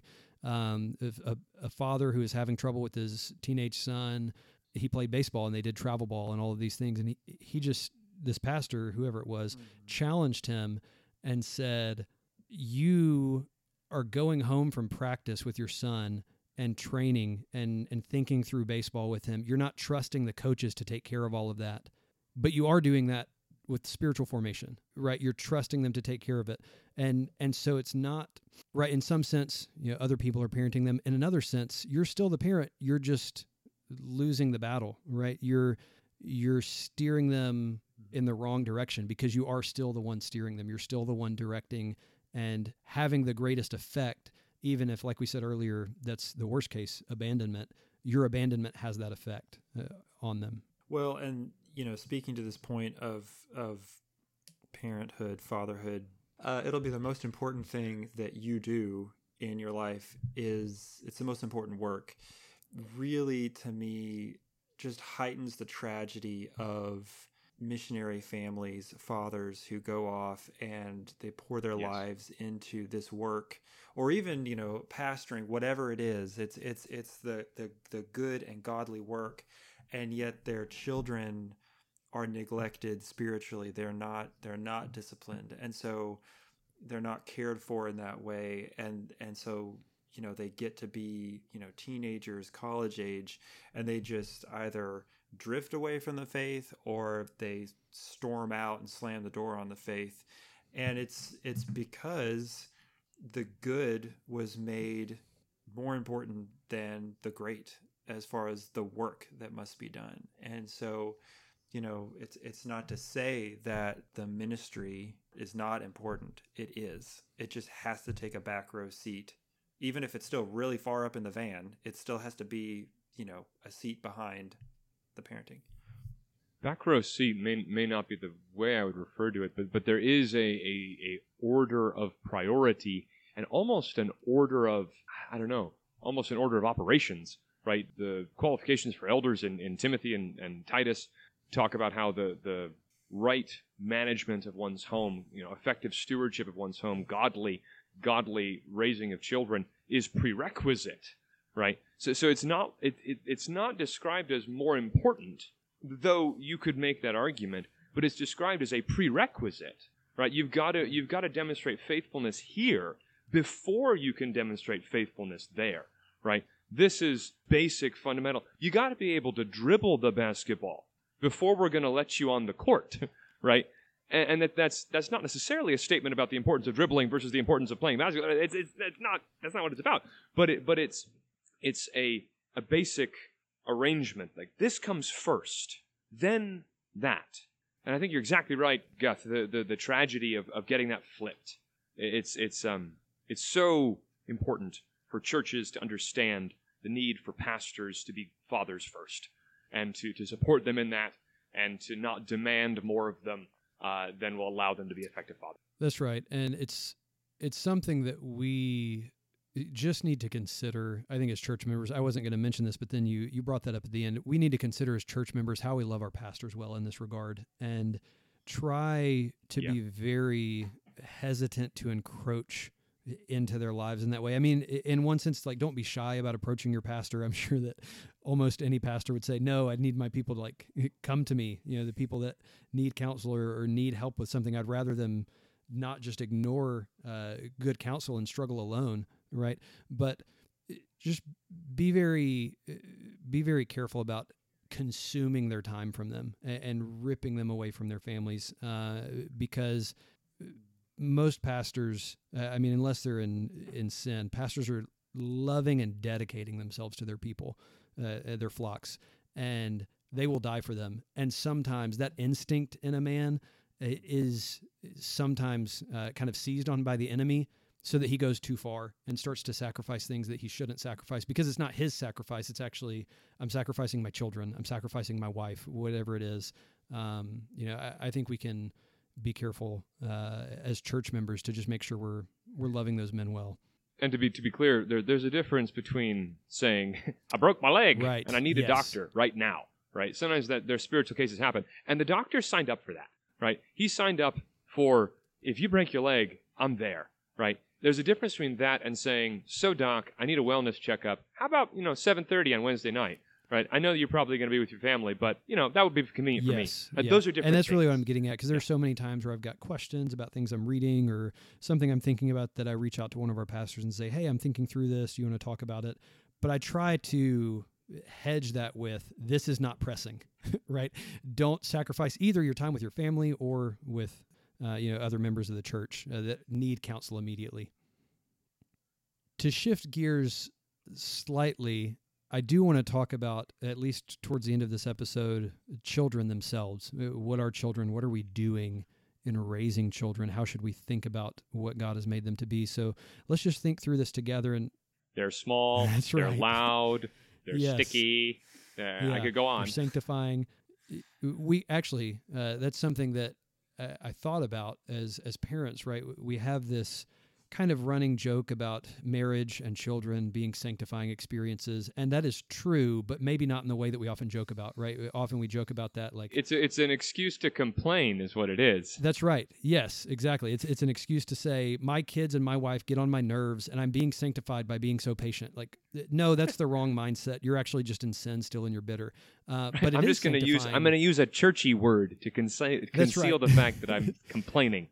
Speaker 1: a father who is having trouble with his teenage son. He played baseball and they did travel ball and all of these things. And this pastor, whoever it was, challenged him and said, you are going home from practice with your son and training and thinking through baseball with him. You're not trusting the coaches to take care of all of that, but you are doing that with spiritual formation, right? You're trusting them to take care of it. And so it's not, right, in some sense, other people are parenting them. In another sense, you're still the parent. You're just losing the battle, right? You're steering them in the wrong direction because you are still the one steering them. You're still the one directing and having the greatest effect, even if, like we said earlier, that's the worst case, abandonment. Your abandonment has that effect on them.
Speaker 3: Well, and speaking to this point of parenthood, fatherhood, it'll be the most important thing that you do in your life. It's the most important work. Really, to me, just heightens the tragedy of missionary families, fathers who go off and they pour their lives into this work, or even pastoring, whatever it is. It's the good and godly work, and yet their children are neglected spiritually. They're not disciplined, and so they're not cared for in that way, and so they get to be teenagers, college age, and they just either drift away from the faith or they storm out and slam the door on the faith. And it's because the good was made more important than the great as far as the work that must be done. And so it's not to say that the ministry is not important. It is. It just has to take a back row seat. Even if it's still really far up in the van, it still has to be, a seat behind the parenting.
Speaker 2: Back row seat may not be the way I would refer to it, but there is a order of priority and almost an order of, almost an order of operations, right? The qualifications for elders in Timothy and Titus talk about how the right management of one's home, effective stewardship of one's home, godly raising of children is prerequisite, right? So it's not described as more important, though you could make that argument, but it's described as a prerequisite, right? You've got to demonstrate faithfulness here before you can demonstrate faithfulness there, right? This is basic, fundamental. You got to be able to dribble the basketball before we're going to let you on the court, right? And that's not necessarily a statement about the importance of dribbling versus the importance of playing basketball. That's not what it's about. But it's a basic arrangement. Like, this comes first, then that. And I think you're exactly right, Guth. The tragedy of getting that flipped. It's so important for churches to understand the need for pastors to be fathers first, and to support them in that, and to not demand more of them than will allow them to be effective fathers.
Speaker 1: That's right. And it's something that we just need to consider, I think, as church members. I wasn't going to mention this, but then you brought that up at the end. We need to consider as church members how we love our pastors well in this regard, and try to be very hesitant to encroach into their lives in that way. I mean, in one sense, like, don't be shy about approaching your pastor. I'm sure that almost any pastor would say, no, I need my people to come to me. The people that need counsel or need help with something, I'd rather them not just ignore good counsel and struggle alone, right? But just be very careful about consuming their time from them and ripping them away from their families, because most pastors, unless they're in sin, pastors are loving and dedicating themselves to their people, their flocks, and they will die for them. And sometimes that instinct in a man is sometimes kind of seized on by the enemy, so that he goes too far and starts to sacrifice things that he shouldn't sacrifice, because it's not his sacrifice. It's actually, I'm sacrificing my children. I'm sacrificing my wife, whatever it is. I think we can be careful as church members to just make sure we're loving those men well.
Speaker 2: And to be clear, there's a difference between saying, I broke my leg,
Speaker 1: right,
Speaker 2: and I need a doctor right now, right? Sometimes their spiritual cases happen, and the doctor signed up for that, right? He signed up for, if you break your leg, I'm there, right? There's a difference between that and saying, so doc, I need a wellness checkup. How about 7:30 on Wednesday night? Right, I know that you're probably going to be with your family, but that would be convenient for me. Those are different.
Speaker 1: And that's
Speaker 2: things.
Speaker 1: really what I'm getting at, because there's so many times where I've got questions about things I'm reading or something I'm thinking about that I reach out to one of our pastors and say, hey, I'm thinking through this. You want to talk about it? but I try to hedge that with, this is not pressing, right? Don't sacrifice either your time with your family or with other members of the church that need counsel immediately. To shift gears slightly, I do want to talk about, at least towards the end of this episode, children themselves. What are children? What are we doing in raising children? How should we think about what God has made them to be? So let's just think through this together. And
Speaker 2: they're small, they're loud, they're sticky. I could go on.
Speaker 1: They're sanctifying. We actually, that's something that I thought about as parents, right? We have this kind of running joke about marriage and children being sanctifying experiences, and that is true, but maybe not in the way that we often joke about, right? Often we joke about that like
Speaker 2: it's an excuse to complain is what it is.
Speaker 1: That's right. Yes, exactly. It's an excuse to say my kids and my wife get on my nerves and I'm being sanctified by being so patient. Like, no, that's the wrong mindset. You're actually just in sin still and you're bitter. But I'm just going
Speaker 2: to use a churchy word to conceal the fact that I'm complaining.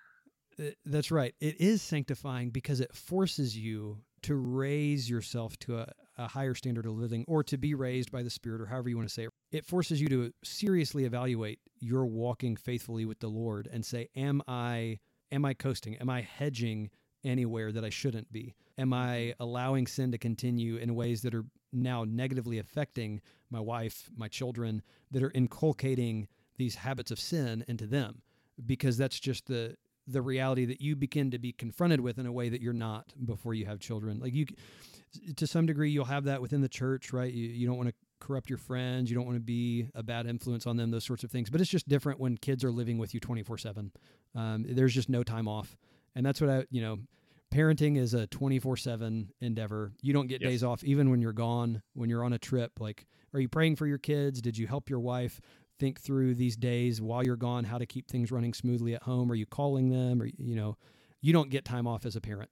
Speaker 1: That's right. It is sanctifying because it forces you to raise yourself to a higher standard of living, or to be raised by the Spirit, or however you want to say it. It forces you to seriously evaluate your walking faithfully with the Lord and say, am I coasting? Am I hedging anywhere that I shouldn't be? Am I allowing sin to continue in ways that are now negatively affecting my wife, my children, that are inculcating these habits of sin into them? Because that's just the reality that you begin to be confronted with in a way that you're not before you have children. Like, you, to some degree, you'll have that within the church, right? You don't want to corrupt your friends. You don't want to be a bad influence on them, those sorts of things. But it's just different when kids are living with you 24/7. There's just no time off. And that's what parenting is a 24/7 endeavor. You don't get days off, even when you're gone, when you're on a trip. Like, are you praying for your kids? Did you help your wife think through these days while you're gone, how to keep things running smoothly at home? Are you calling them? Or, you don't get time off as a parent.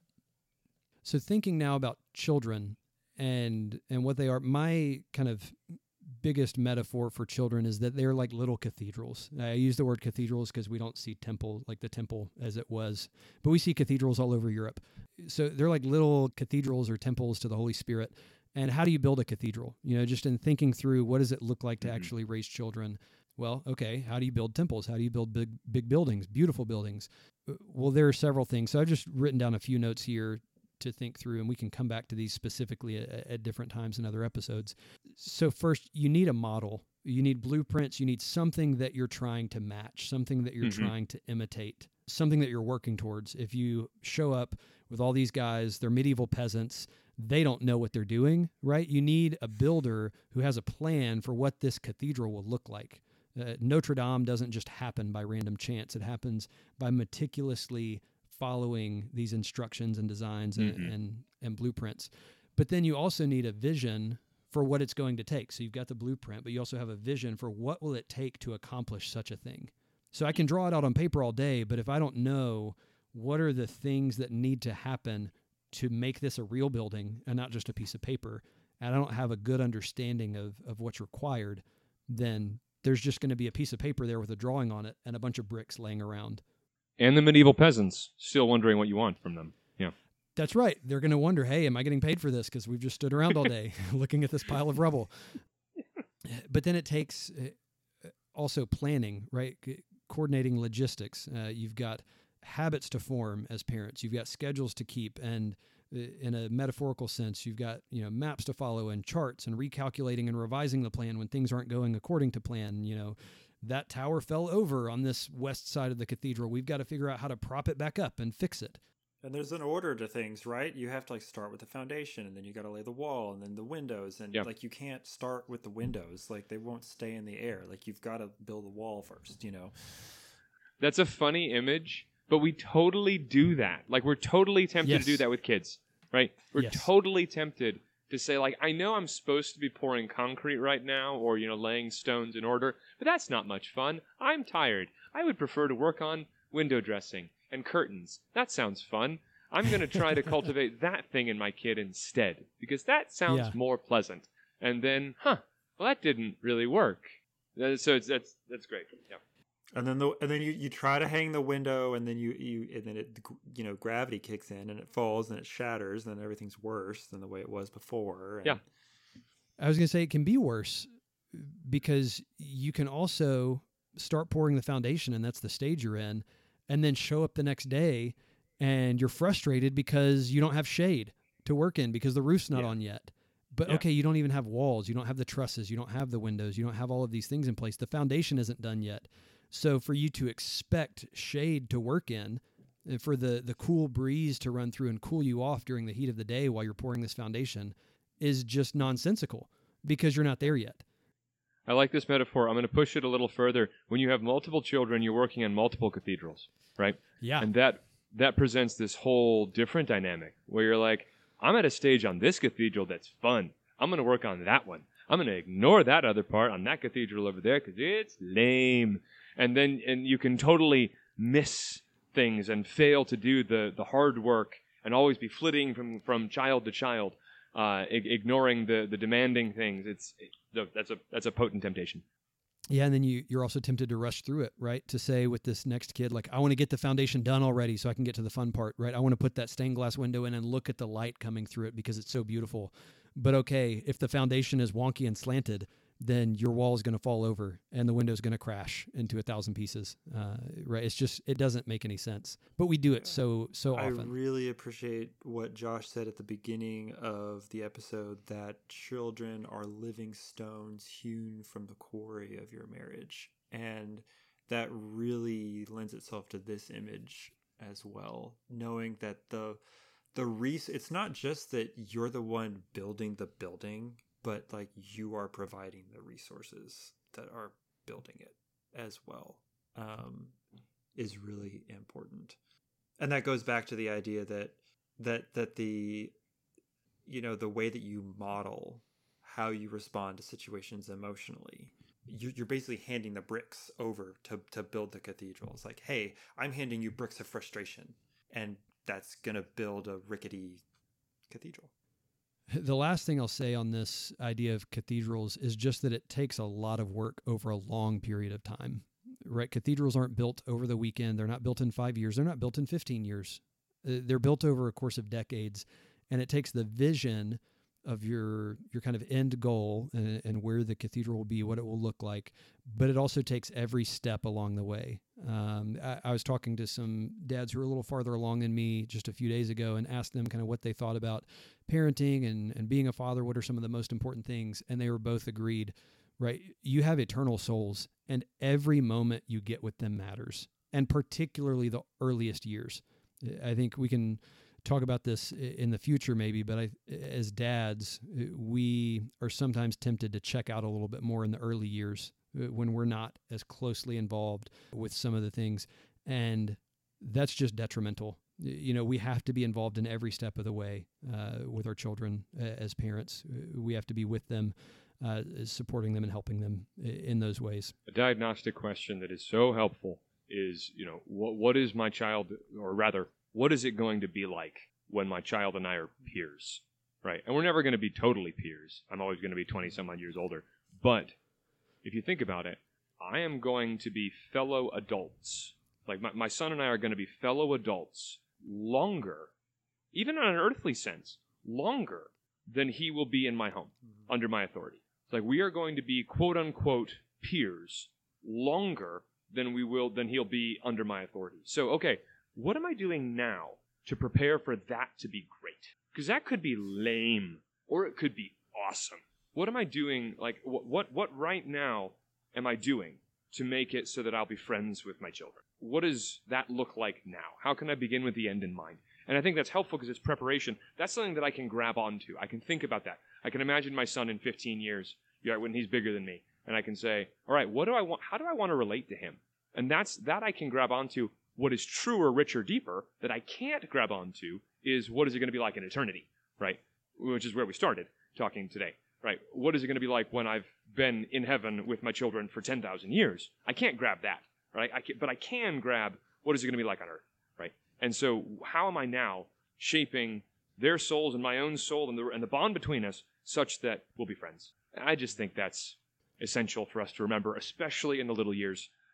Speaker 1: So thinking now about children and what they are, my kind of biggest metaphor for children is that they're like little cathedrals. I use the word cathedrals because we don't see the temple as it was, but we see cathedrals all over Europe. So they're like little cathedrals or temples to the Holy Spirit. And how do you build a cathedral? Just in thinking through, what does it look like to actually raise children? Well, okay, how do you build temples? How do you build big buildings, beautiful buildings? Well, there are several things. So I've just written down a few notes here to think through, and we can come back to these specifically at different times in other episodes. So first, you need a model. You need blueprints. You need something that you're trying to match, something that you're trying to imitate, something that you're working towards. If you show up with all these guys, they're medieval peasants, they don't know what they're doing, right? You need a builder who has a plan for what this cathedral will look like. Notre Dame doesn't just happen by random chance. It happens by meticulously following these instructions and designs and blueprints. But then you also need a vision for what it's going to take. So you've got the blueprint, but you also have a vision for what will it take to accomplish such a thing. So I can draw it out on paper all day, but if I don't know what are the things that need to happen to make this a real building and not just a piece of paper, and I don't have a good understanding of what's required, then there's just going to be a piece of paper there with a drawing on it and a bunch of bricks laying around.
Speaker 2: And the medieval peasants still wondering what you want from them. Yeah.
Speaker 1: That's right. They're going to wonder, hey, am I getting paid for this? Because we've just stood around all day looking at this pile of rubble. But then it takes also planning, right? Coordinating logistics. You've got habits to form as parents. You've got schedules to keep, and in a metaphorical sense, you've got maps to follow and charts and recalculating and revising the plan when things aren't going according to plan. That tower fell over on this west side of the cathedral. We've got to figure out how to prop it back up and fix it.
Speaker 3: And there's an order to things, right? You have to start with the foundation, and then you got to lay the wall, and then the windows, and you can't start with the windows. They won't stay in the air. You've got to build a wall first.
Speaker 2: That's a funny image. But we totally do that. We're totally tempted to do that with kids, right? We're totally tempted to say, I know I'm supposed to be pouring concrete right now or, laying stones in order, but that's not much fun. I'm tired. I would prefer to work on window dressing and curtains. That sounds fun. I'm going to try to cultivate that thing in my kid instead because that sounds more pleasant. And then, well, that didn't really work. So that's great. Yeah.
Speaker 3: And then you try to hang the window, and then it gravity kicks in and it falls and it shatters, and then everything's worse than the way it was before. And
Speaker 2: Yeah.
Speaker 1: I was going to say it can be worse because you can also start pouring the foundation, and that's the stage you're in, and then show up the next day and you're frustrated because you don't have shade to work in because the roof's not on yet. But okay, you don't even have walls, you don't have the trusses, you don't have the windows, you don't have all of these things in place. The foundation isn't done yet. So for you to expect shade to work in, and for the cool breeze to run through and cool you off during the heat of the day while you're pouring this foundation is just nonsensical because you're not there yet.
Speaker 2: I like this metaphor. I'm going to push it a little further. When you have multiple children, you're working on multiple cathedrals, right?
Speaker 1: Yeah.
Speaker 2: And that presents this whole different dynamic where you're like, I'm at a stage on this cathedral that's fun. I'm going to work on that one. I'm going to ignore that other part on that cathedral over there because it's lame. And you can totally miss things and fail to do the hard work and always be flitting from child to child, ignoring the demanding things. That's a potent temptation.
Speaker 1: Yeah, and then you're also tempted to rush through it, right? To say with this next kid, like, I want to get the foundation done already so I can get to the fun part, right? I want to put that stained glass window in and look at the light coming through it because it's so beautiful. But okay, if the foundation is wonky and slanted, then your wall is going to fall over and the window is going to crash into 1,000 pieces, right? It's just, it doesn't make any sense. But we do it so often.
Speaker 3: I really appreciate what Josh said at the beginning of the episode, that children are living stones hewn from the quarry of your marriage. And that really lends itself to this image as well, knowing that it's not just that you're the one building the building, but like you are providing the resources that are building it as well, is really important. And that goes back to the idea that the way that you model how you respond to situations emotionally, you're basically handing the bricks over to build the cathedral. It's like, hey, I'm handing you bricks of frustration, and that's going to build a rickety cathedral.
Speaker 1: The last thing I'll say on this idea of cathedrals is just that it takes a lot of work over a long period of time, right? Cathedrals aren't built over the weekend. They're not built in 5 years. They're not built in 15 years. They're built over a course of decades, and it takes the vision of your kind of end goal and where the cathedral will be, what it will look like, but it also takes every step along the way. I was talking to some dads who are a little farther along than me just a few days ago and asked them kind of what they thought about parenting and being a father. What are some of the most important things? And they were both agreed, right? You have eternal souls, and every moment you get with them matters, and particularly the earliest years. I think we can talk about this in the future maybe, but as dads, we are sometimes tempted to check out a little bit more in the early years when we're not as closely involved with some of the things. And that's just detrimental. We have to be involved in every step of the way with our children as parents. We have to be with them, supporting them and helping them in those ways.
Speaker 2: A diagnostic question that is so helpful is, what is my child, or rather, what is it going to be like when my child and I are peers, right? And we're never going to be totally peers. I'm always going to be 20-some-odd years older. But if you think about it, I am going to be fellow adults. Like my son and I are going to be fellow adults longer, even in an earthly sense, longer than he will be in my home, under my authority. It's like we are going to be quote-unquote peers longer than he'll be under my authority. So, okay, what am I doing now to prepare for that to be great? Because that could be lame, or it could be awesome. What am I doing? Like, what right now am I doing to make it so that I'll be friends with my children? What does that look like now? How can I begin with the end in mind? And I think that's helpful because it's preparation. That's something that I can grab onto. I can think about that. I can imagine my son in 15 years, when he's bigger than me, and I can say, all right, what do I want? How do I want to relate to him? And that I can grab onto. What is truer, richer, deeper that I can't grab onto is what is it going to be like in eternity, right? Which is where we started talking today, right? What is it going to be like when I've been in heaven with my children for 10,000 years? I can't grab that, right? But I can grab what is it going to be like on earth, right? And so how am I now shaping their souls and my own soul and the bond between us such that we'll be friends? I just think that's essential for us to remember, especially in the little years.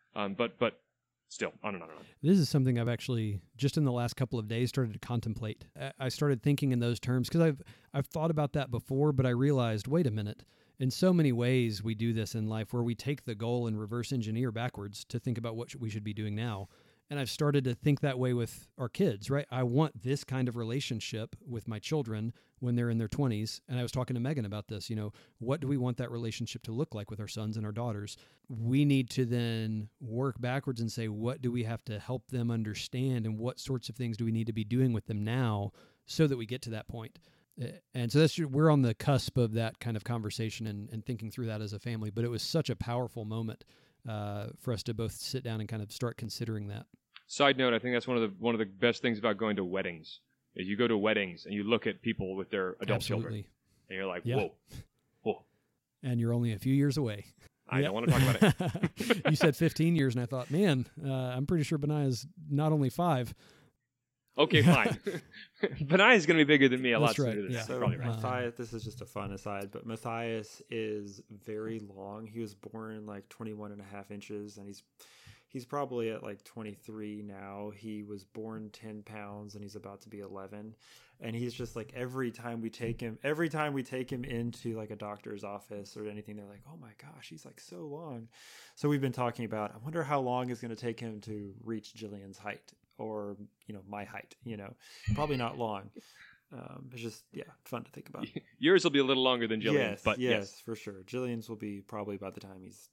Speaker 2: But still, on and on and on.
Speaker 1: This is something I've actually, just in the last couple of days, started to contemplate. I started thinking in those terms because I've thought about that before, but I realized, wait a minute. In so many ways, we do this in life where we take the goal and reverse engineer backwards to think about what we should be doing now. And I've started to think that way with our kids, right? I want this kind of relationship with my children when they're in their 20s. And I was talking to Megan about this, what do we want that relationship to look like with our sons and our daughters? We need to then work backwards and say, what do we have to help them understand, and what sorts of things do we need to be doing with them now so that we get to that point? And so we're on the cusp of that kind of conversation and thinking through that as a family. But it was such a powerful moment for us to both sit down and kind of start considering that.
Speaker 2: Side note: I think that's one of the best things about going to weddings. Is you go to weddings and you look at people with their adult children, and you're like, whoa.
Speaker 1: And you're only a few years away.
Speaker 2: I don't want to talk about
Speaker 1: it. You said 15 years, and I thought, man, I'm pretty sure Benaya's not only 5.
Speaker 2: Okay, fine. Benai is going to be bigger than me.
Speaker 1: That's right.
Speaker 2: Sooner than
Speaker 1: Yeah.
Speaker 3: So
Speaker 2: probably right.
Speaker 3: Matthias, this is just a fun aside, but Matthias is very long. He was born like 21 and a half inches, and he's probably at like 23 now. He was born 10 pounds, and he's about to be 11. And he's just like, every time we take him into like a doctor's office or anything, they're like, oh my gosh, he's like so long. So we've been talking about, I wonder how long it's going to take him to reach Jillian's height, or, my height, probably not long. It's just, fun to think about.
Speaker 2: Yours will be a little longer than Jillian's, but
Speaker 3: yes, for sure. Jillian's will be probably by the time he's,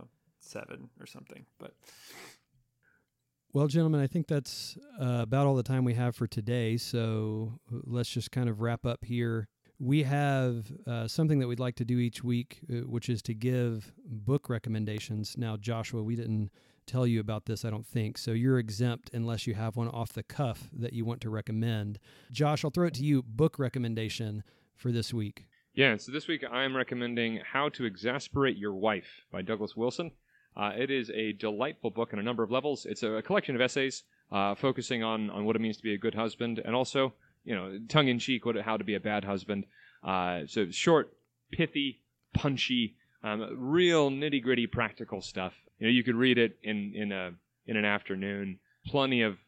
Speaker 3: 7 or something, but...
Speaker 1: Well, gentlemen, I think that's about all the time we have for today, so let's just kind of wrap up here. We have something that we'd like to do each week, which is to give book recommendations. Now, Joshua, we didn't tell you about this, I don't think, so you're exempt unless you have one off the cuff that you want to recommend. Josh, I'll throw it to you, book recommendation for this week.
Speaker 2: Yeah, so this week I'm recommending How to Exasperate Your Wife by Douglas Wilson. It is a delightful book on a number of levels. It's a collection of essays focusing on what it means to be a good husband, and also, tongue-in-cheek, how to be a bad husband. So short, pithy, punchy, real nitty-gritty practical stuff. You could read it in an afternoon. Plenty of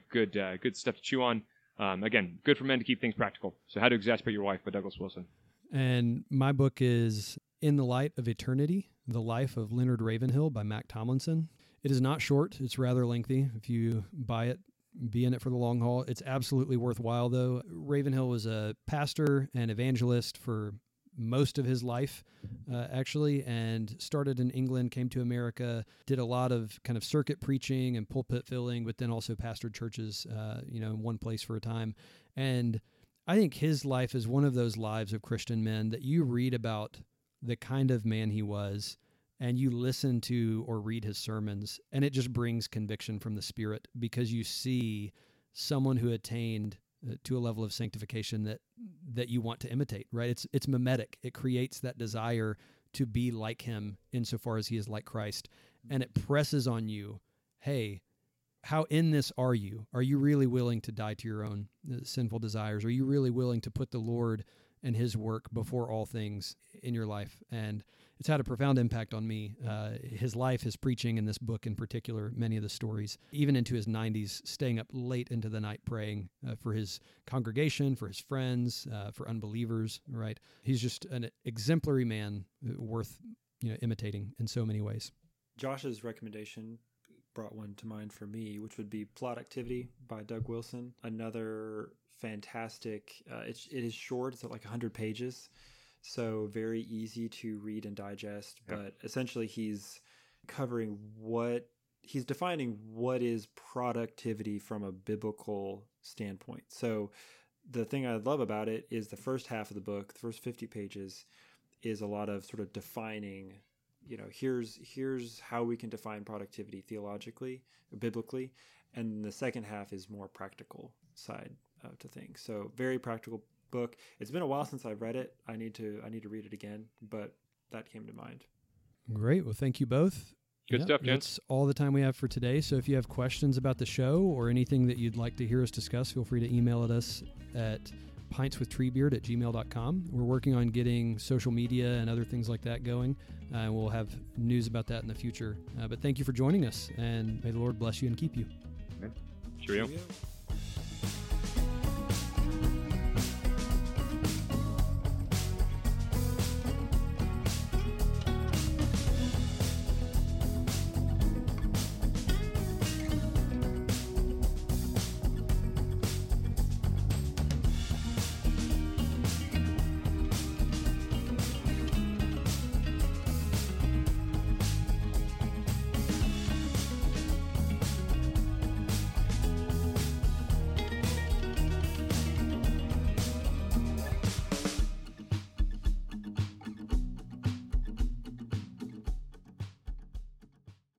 Speaker 2: good stuff to chew on. Again, good for men to keep things practical. So How to Exasperate Your Wife by Douglas Wilson.
Speaker 1: And my book is In the Light of Eternity, The Life of Leonard Ravenhill by Mac Tomlinson. It is not short. It's rather lengthy. If you buy it, be in it for the long haul. It's absolutely worthwhile, though. Ravenhill was a pastor and evangelist for most of his life, actually, and started in England, came to America, did a lot of kind of circuit preaching and pulpit filling, but then also pastored churches, in one place for a time. And I think his life is one of those lives of Christian men that you read about the kind of man he was, and you listen to or read his sermons, and it just brings conviction from the Spirit, because you see someone who attained to a level of sanctification that you want to imitate, right? It's mimetic. It creates that desire to be like him insofar as he is like Christ, and it presses on you, hey, how in this are you? Are you really willing to die to your own sinful desires? Are you really willing to put the Lord and his work before all things in your life? And it's had a profound impact on me. His life, his preaching, and this book in particular, many of the stories, even into his 90s, staying up late into the night praying for his congregation, for his friends, for unbelievers, right? He's just an exemplary man worth imitating in so many ways.
Speaker 3: Josh's recommendation brought one to mind for me, which would be Plot Activity by Doug Wilson. Another fantastic, it is short, it's at like 100 pages, so very easy to read and digest, but essentially he's defining what is productivity from a biblical standpoint. So the thing I love about it is the first half of the book, the first 50 pages, is a lot of sort of defining, here's how we can define productivity theologically, biblically, and the second half is more practical side to things. So very practical book. It's been a while since I've read it. I need to read it again, but that came to mind.
Speaker 1: Great. Well, thank you both.
Speaker 2: Good stuff, gents.
Speaker 1: That's all the time we have for today. So if you have questions about the show or anything that you'd like to hear us discuss, feel free to email at us at pintswithtreebeard@gmail.com. We're working on getting social media and other things like that going. We'll have news about that in the future. But thank you for joining us, and may the Lord bless you and keep you.
Speaker 2: Cheerio.
Speaker 3: Cheerio.